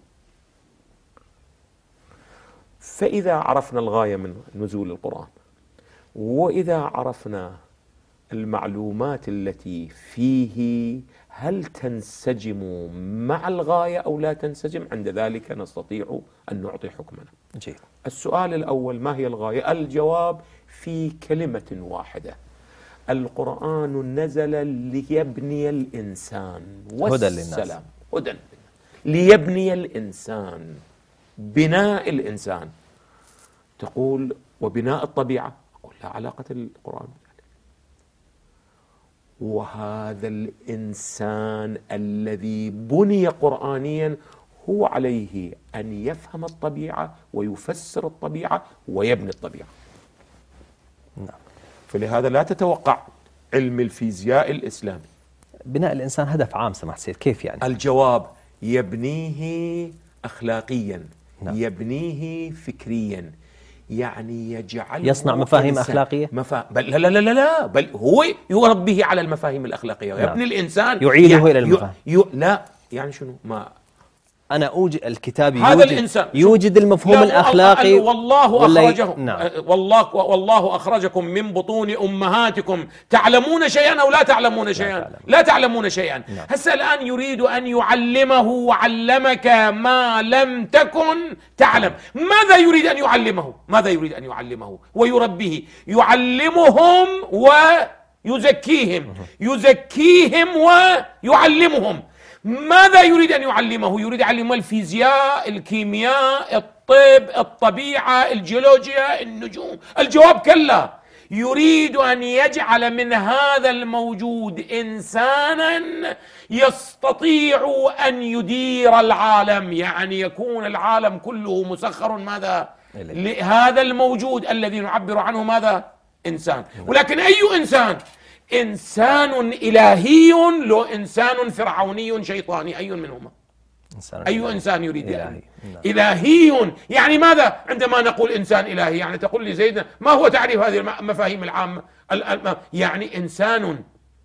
فإذا عرفنا الغاية من نزول القرآن، وإذا عرفنا المعلومات التي فيه هل تنسجم مع الغاية أو لا تنسجم، عند ذلك نستطيع أن نعطي حكمنا. جيد. السؤال الأول ما هي الغاية؟ الجواب في كلمة واحدة: القرآن نزل ليبني الإنسان والسلام. هدى للناس. ليبني الإنسان، بناء الإنسان. تقول وبناء الطبيعة، أقول لا علاقة القرآن بذلك. وهذا الإنسان الذي بني قرآنيا هو عليه أن يفهم الطبيعة ويفسر الطبيعة ويبني الطبيعة. نعم. فلهذا لا تتوقع علم الفيزياء الإسلامي. بناء الإنسان هدف عام سماحة السيد، كيف يعني؟ الجواب يبنيه أخلاقيا. نعم. يبنيه فكريا، يعني يجعل يصنع مفاهيم أخلاقية. مفا... بل لا لا لا لا بل هو يربيه على المفاهيم الأخلاقية. نعم. يبني الإنسان، يعيده يعني إلى المفاهيم. ي... ي... لا يعني شنو؟ ما أنا أوجد الكتاب هذا يوجد, الإنسان يوجد المفهوم الأخلاقي. والله أخرجهم. نعم. والله والله أخرجكم من بطون أمهاتكم تعلمون شيئا أو لا تعلمون شيئا. لا, تعلم. لا تعلمون شيئا. نعم. هسه الآن يريد أن يعلمه وعلمك ما لم تكن تعلم. ماذا يريد أن يعلمه؟ ماذا يريد أن يعلمه ويربيه؟ يعلمهم ويزكيهم، يزكيهم ويعلمهم. ماذا يريد أن يعلمه؟ يريد يعلمه الفيزياء، الكيمياء، الطب، الطبيعة، الجيولوجيا، النجوم. الجواب كلا. يريد أن يجعل من هذا الموجود إنسانا يستطيع أن يدير العالم، يعني يكون العالم كله مسخر ماذا؟ لهذا الموجود الذي نعبر عنه ماذا؟ إنسان. ولكن أي إنسان؟ إنسان إلهي لو إنسان فرعوني شيطاني؟ أي منهما؟ إنسان أي إلهي. إنسان يريد إلهي. يعني إلهي يعني ماذا؟ عندما نقول إنسان إلهي يعني تقول لي زيدنا ما هو تعريف هذه المفاهيم العامة؟ يعني إنسان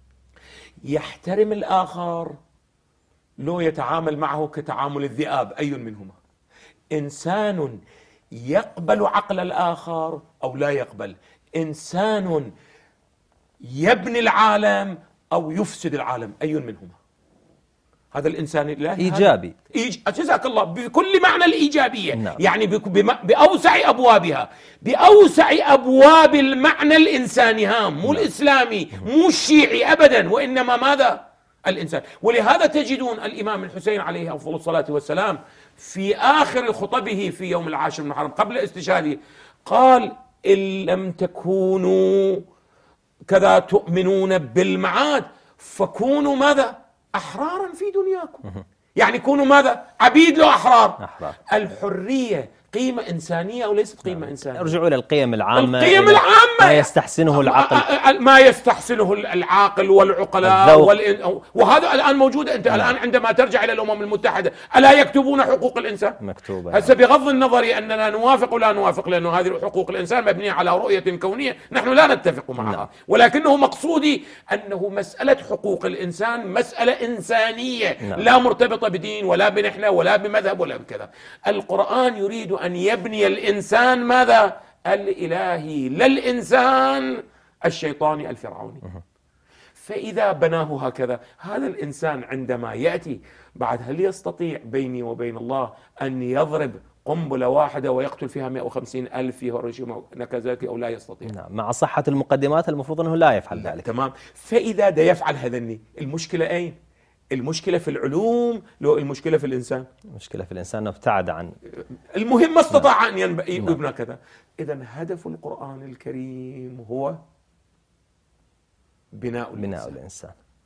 يحترم الآخر لو يتعامل معه كتعامل الذئاب؟ أي منهما؟ إنسان يقبل عقل الآخر أو لا يقبل؟ إنسان يبني العالم أو يفسد العالم؟ أي منهما؟ هذا الإنسان الإلهي إيجابي. إيج... جزاك الله بكل معنى الإيجابية. نعم. يعني بك... بم... بأوسع أبوابها، بأوسع أبواب المعنى الإنساني هام، مو نعم. الإسلامي، مو الشيعي أبدا، وإنما ماذا؟ الإنسان. ولهذا تجدون الإمام الحسين عليه أفضل الصلاة والسلام في آخر خطبه في يوم العاشر من محرم قبل استشهاده قال: إن لم تكونوا كذا تؤمنون بالمعاد فكونوا ماذا؟ أحرارا في دنياكم. يعني كونوا ماذا؟ عبيد لو أحرار. أحرار. الحرية قيمة إنسانية أو ليست قيمة إنسانية؟ ارجعوا للقيم العامة، القيم العامة ما يستحسنه العقل، ما يستحسنه العاقل والعقلاء والإن... وهذا الآن موجود. أنت نعم. الآن عندما ترجع إلى الأمم المتحدة ألا يكتبون حقوق الإنسان؟ مكتوبة. هسه بغض النظر أننا نوافق ولا نوافق، لأنه هذه حقوق الإنسان مبنية على رؤية كونية نحن لا نتفق معها نعم. ولكنه مقصودي أنه مسألة حقوق الإنسان مسألة إنسانية نعم. لا مرتبطة بدين ولا بنحلة ولا بمذهب ولا بكذا. القرآن يريد أن يبني الإنسان ماذا؟ الإلهي، لا الإنسان الشيطاني الفرعوني. فإذا بناه هكذا، هذا الإنسان عندما يأتي بعد، هل يستطيع بيني وبين الله أن يضرب قنبلة واحدة ويقتل فيها مئة وخمسين ألف في هيروشيما وناكازاكي أو لا يستطيع؟ نعم. مع صحة المقدمات المفروض أنه لا يفعل ذلك. تمام. فإذا دا يفعل هذني، المشكلة أين؟ المشكلة في العلوم لو المشكلة في الإنسان؟ المشكلة في الإنسان أنه ابتعد عن المهم، ما استطاع أن يبنى كذا. إذن هدف القرآن الكريم هو بناء الإنسان. بناء الإنسان.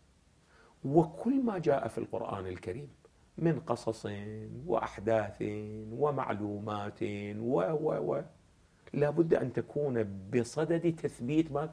وكل ما جاء في القرآن الكريم من قصص وأحداث ومعلومات و و و لا بد أن تكون بصدد تثبيت ما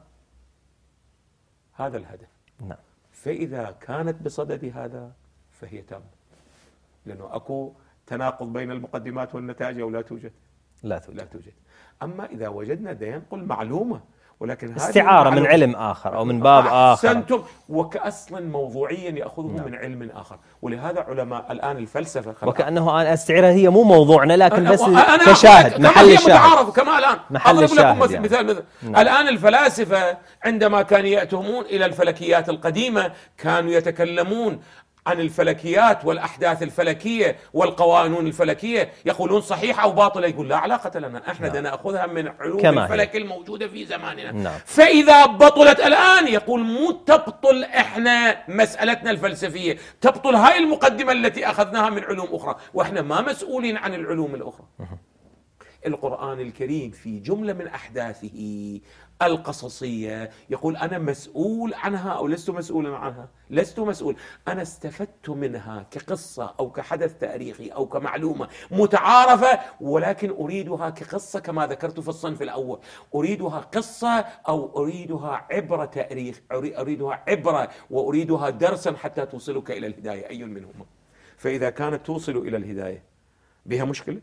هذا الهدف. نعم. فإذا كانت بصدد هذا فهي تامة، لأنه أكو تناقض بين المقدمات والنتائج أو لا توجد؟ لا توجد. لا توجد. أما إذا وجدنا ده ينقل معلومة ولكن استعارة من علم آخر أو من باب آخر، أحسنتم، وكأصلا موضوعيا يأخذه نعم. من علم آخر. ولهذا علماء الآن الفلسفة وكأنه الآن الاستعارة هي مو موضوعنا لكن بس كشاهد، محل الشاهد كما الآن. محل أضرب لكم يعني. مثال مثل نعم. الآن الفلاسفة عندما كانوا يأتون إلى الفلكيات القديمة كانوا يتكلمون عن الفلكيات والأحداث الفلكية والقوانين الفلكية، يقولون صحيحة أو باطلة، يقول لا علاقة لنا، احنا بدنا نأخذها من علوم الفلك الموجودة في زماننا نعم. فإذا بطلت الآن يقول مو تبطل احنا مسألتنا الفلسفية، تبطل هاي المقدمة التي أخذناها من علوم أخرى، وإحنا ما مسؤولين عن العلوم الأخرى. القرآن الكريم في جملة من أحداثه القصصية يقول أنا مسؤول عنها أو لست مسؤولا عنها؟ لست مسؤول، أنا استفدت منها كقصة أو كحدث تاريخي أو كمعلومة متعارفة، ولكن أريدها كقصة كما ذكرت في الصنف الأول، أريدها قصة أو أريدها عبرة تاريخ، أريدها عبرة وأريدها درسا حتى توصلك إلى الهداية، أي منهما؟ فإذا كانت توصل إلى الهداية بها مشكلة؟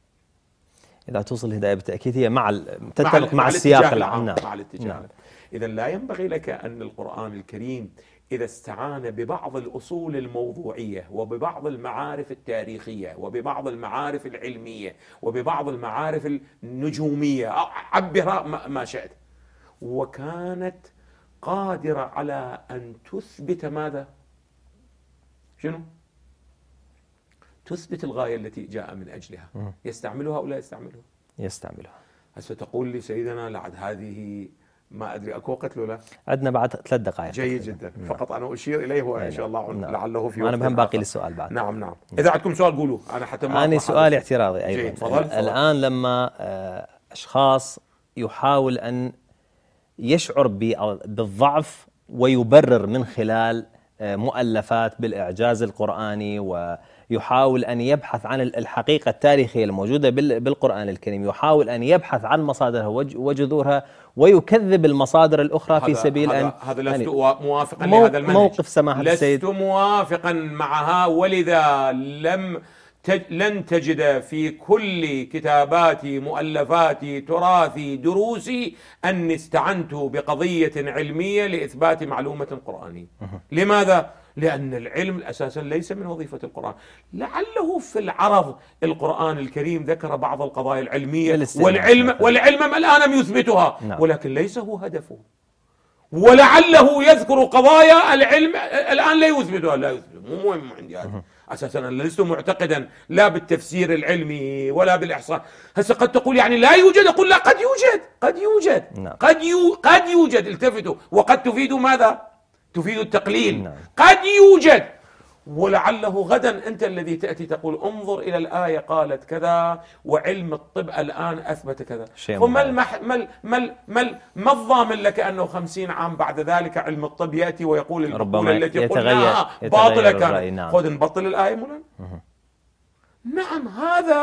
إذا توصل الهداية بالتأكيد هي مع تتفق مع, مع السياق العام، مع الاتجاه نعم. إذا لا ينبغي لك أن القرآن الكريم إذا استعان ببعض الأصول الموضوعية وببعض المعارف التاريخية وببعض المعارف العلمية وببعض المعارف النجومية، عبرها ما شئت، وكانت قادرة على أن تثبت ماذا؟ شنو؟ تثبت الغاية التي جاء من أجلها، يستعملها أو لا يستعملها؟ يستعملها. هسه تقول لي سيدنا لعد هذه ما أدري أكو وقت ولا لا؟ عندنا بعد ثلاث دقائق. جيد جدا. نعم. فقط أنا أشير إليه وإن شاء الله نعم. لعله في أنا بهم باقي للسؤال بعد. نعم نعم. إذا عندكم سؤال قولوا، أنا حتى ما أنا سؤال اعتراضي أيضا. جيد. فضل. فضل. الآن لما أشخاص يحاول أن يشعر بالضعف ويبرر من خلال مؤلفات بالإعجاز القرآني ويحاول أن يبحث عن الحقيقة التاريخية الموجودة بالقرآن الكريم، يحاول أن يبحث عن مصادرها وجذورها ويكذب المصادر الأخرى في سبيل أن هذا لست موافقا لهذا المنهج. موقف سماحة السيد لست موافقا معها، ولذا لم تج... لن تجد في كل كتاباتي مؤلفاتي تراثي دروسي أني استعنت بقضية علمية لإثبات معلومة قرآنية. لماذا؟ لأن العلم أساسا ليس من وظيفة القرآن. لعله في العرض القرآن الكريم ذكر بعض القضايا العلمية والعلم والعلم الآن لم يثبتها، ولكن ليس هو هدفه. ولعله يذكر قضايا العلم الآن لا يثبتها، لا يثبتها، مو مهم عندي هذا. أساسا أنا لست معتقدا لا بالتفسير العلمي ولا بالإحصاء. هسه قد تقول يعني لا يوجد، أقول لا، قد يوجد، قد يوجد نعم. قد يو قد يوجد، التفتوا، وقد تفيد ماذا؟ تفيد التقليل نعم. قد يوجد، ولعله غدا أنت الذي تأتي تقول انظر إلى الآية قالت كذا وعلم الطب الآن أثبت كذا، وما المح... ما ما ما ما الضامن لك أنه خمسين عام بعد ذلك علم الطب يأتي ويقول المقولة التي قلناها باطلة كانت. نعم. خذ نبطل الآية مولانا. نعم، هذا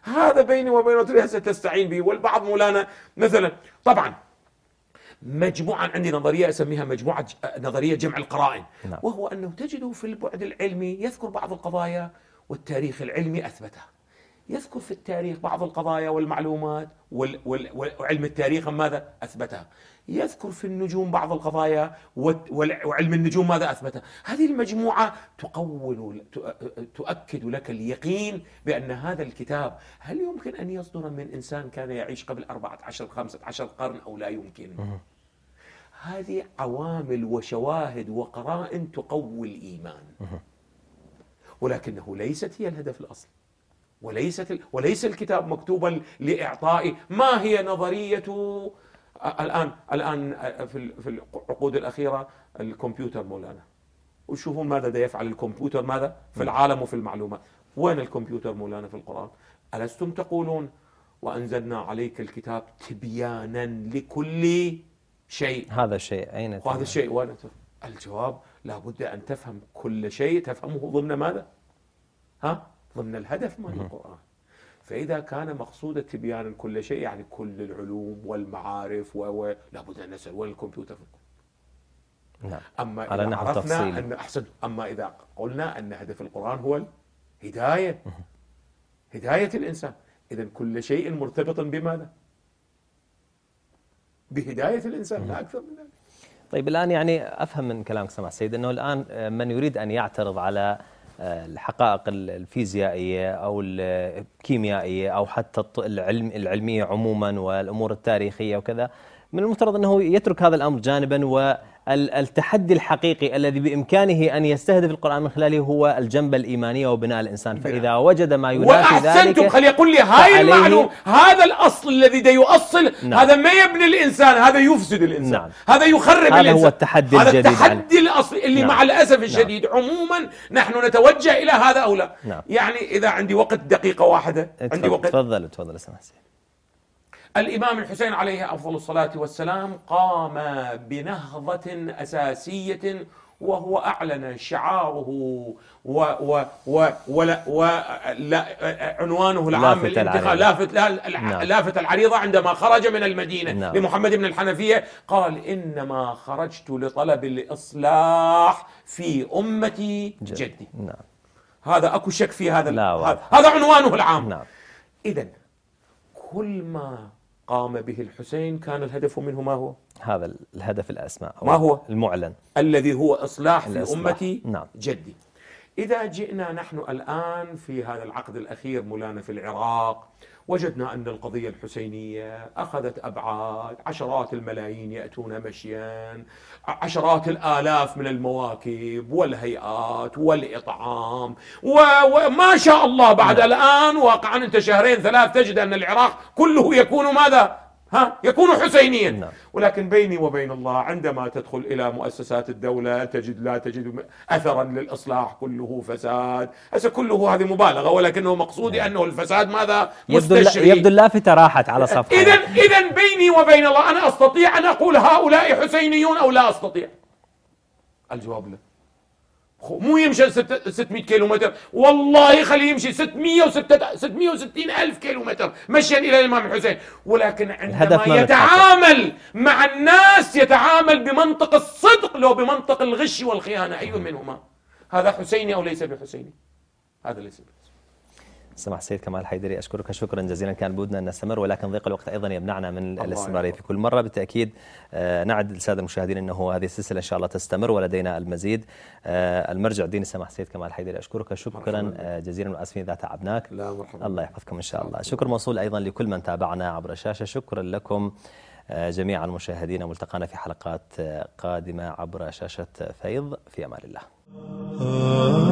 هذا بيني وبينه ستستعين به. والبعض مولانا مثلا طبعا مجموعة، عندي نظرية أسميها مجموعة نظرية جمع القرائن، نعم. وهو أنه تجده في البعد العلمي يذكر بعض القضايا والتاريخ العلمي أثبتها، يذكر في التاريخ بعض القضايا والمعلومات وعلم التاريخ ماذا أثبتها، يذكر في النجوم بعض القضايا وعلم النجوم ماذا أثبتها. هذه المجموعة تقول تؤكد لك اليقين بأن هذا الكتاب هل يمكن أن يصدر من إنسان كان يعيش قبل أربعة عشر خمسة عشر قرن أو لا يمكن. هذه عوامل وشواهد وقرائن تقوي الإيمان، ولكنه ليست هي الهدف الأصلي، وليست وليس الكتاب مكتوبا لإعطاء ما هي نظرية الآن الآن في العقود الأخيرة الكمبيوتر مولانا، وشوفوا ماذا دا يفعل الكمبيوتر ماذا في العالم وفي المعلومات. وين الكمبيوتر مولانا في القرآن؟ ألستم تقولون وأنزلنا عليك الكتاب تبيانا لكل شيء؟ هذا الشيء أين هذا الشيء وين؟ الجواب لابد أن تفهم كل شيء، تفهمه ضمن ماذا؟ ها؟ ضمن الهدف مال القرآن. فإذا كان مقصود تبيان كل شيء يعني كل العلوم والمعارف و لابد أن نسأل وين الكمبيوتر في القرآن؟ نعم. أما إذا عرفنا أن أحسن أما إذا قلنا أن هدف القرآن هو الهداية، هداية الإنسان، إذن كل شيء مرتبط بماذا؟ بهداية الإنسان، لا أكثر من ذلك. طيب الآن يعني أفهم من كلامك سماحة السيد أنه الآن من يريد أن يعترض على الحقائق الفيزيائية أو الكيميائية أو حتى العلم العلمية عموما والأمور التاريخية وكذا، من المفترض أنه يترك هذا الأمر جانبا، والتحدي الحقيقي الذي بإمكانه أن يستهدف القرآن من خلاله هو الجنبة الإيمانية وبناء الإنسان. فإذا وجد ما ينافي ذلك وأحسنتم، خلي يقول لي هاي المعلوم، هذا الأصل الذي دا يؤصل، نعم. هذا ما يبني الإنسان، هذا يفسد الإنسان، نعم. هذا يخرب هذا الإنسان. هذا هو التحدي هذا الجديد، التحدي الأصلي اللي، نعم. مع الأسف الشديد، نعم. عموما نحن نتوجه إلى هذا أو لا، نعم. يعني إذا عندي وقت دقيقة واحدة، عندي وقت. تفضل تفضل سماحة. الإمام الحسين عليه أفضل الصلاة والسلام قام بنهضة أساسية، وهو أعلن شعاره و و و ولا ولا عنوانه العام للانتخاب لافت نعم. لافت العريضة عندما خرج من المدينة، نعم. لمحمد بن الحنفية قال إنما خرجت لطلب الإصلاح في أمتي جد. جدي، نعم. هذا أكو شك في هذا، هذا عنوانه العام، نعم. إذن كل ما قام به الحسين كان الهدف منه ما هو؟ هذا الهدف الأسمى، ما هو؟ المعلن الذي هو إصلاح في الإصلاح. أمتي، نعم. جدي. إذا جئنا نحن الآن في هذا العقد الأخير مولانا في العراق، وجدنا أن القضية الحسينية أخذت أبعاد، عشرات الملايين يأتون مشيا، عشرات الآلاف من المواكب والهيئات والإطعام وما شاء الله بعد نعم. الآن واقعا أنت شهرين ثلاث تجد أن العراق كله يكون ماذا؟ ها يكون حسينيا، نعم. ولكن بيني وبين الله عندما تدخل إلى مؤسسات الدولة تجد لا تجد أثرا للإصلاح، كله فساد. هسه كله هذه مبالغة، ولكنه مقصودي نعم. أنه الفساد ماذا مستشري. يبدو اللافتة راحت على صفحة. إذن إذن بيني وبين الله أنا أستطيع أن أقول هؤلاء حسينيون أو لا أستطيع؟ الجواب لا. مو يمشي ستمئة كيلومتر، والله خليه يمشي ستمئة وستين ألف كيلومتر مشيا إلى الإمام الحسين، ولكن عندما يتعامل مع الناس يتعامل بمنطق الصدق لو بمنطق الغش والخيانة، أي منهما؟ هذا حسيني أو ليس بحسيني؟ هذا ليس بحسيني. سماحة السيد كمال الحيدري أشكرك شكرا جزيلا، كان بودنا أن نستمر ولكن ضيق الوقت أيضا يمنعنا من الاستمرارية في كل مرة. بالتأكيد نعد للسادة المشاهدين أنه هذه السلسلة إن شاء الله تستمر ولدينا المزيد. المرجع الديني سماحة السيد كمال الحيدري أشكرك شكرا مرحبا. جزيلا وأسفين إذا تعبناك. لا مرحبا. الله يحفظكم إن شاء الله. شكر موصول أيضا لكل من تابعنا عبر الشاشة. شكرا لكم جميعا المشاهدين، ملتقانا في حلقات قادمة عبر شاشة فيض. في أمان الله.